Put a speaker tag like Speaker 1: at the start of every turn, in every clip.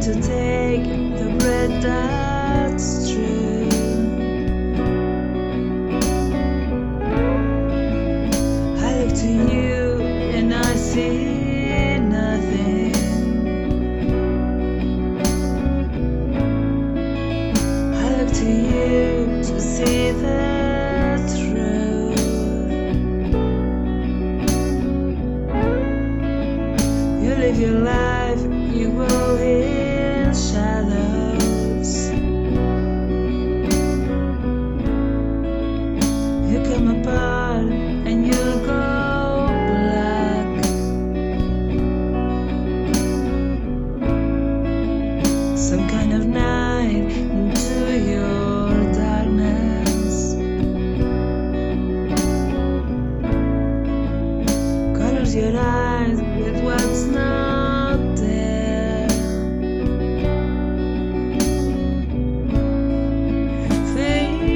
Speaker 1: to take the breath that's true. I look to you and I see nothing. I look to you to see the truth. You live your life, you go in shadows. You come apart and you go black. Some kind of night into your darkness. Colors your eyes with what's not there. Fade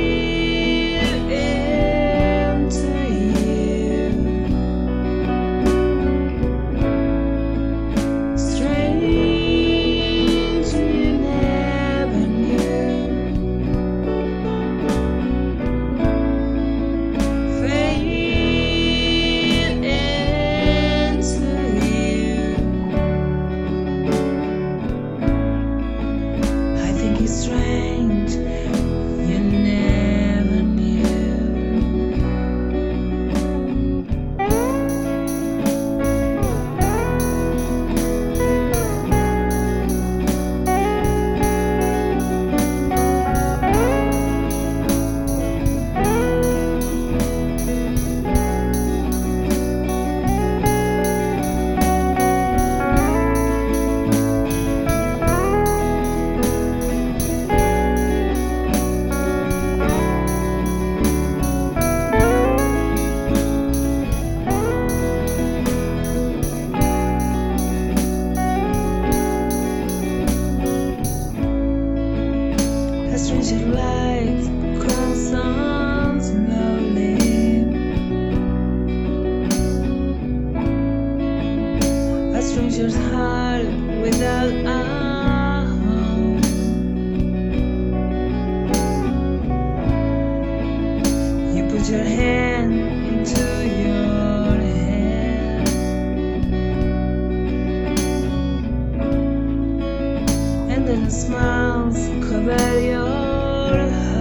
Speaker 1: into you. Strange you never knew. Fade into you. I think it's strange you never knew. A stranger light comes on slowly. A stranger's heart without a home. You put your hand into your hair. And then smiles cover your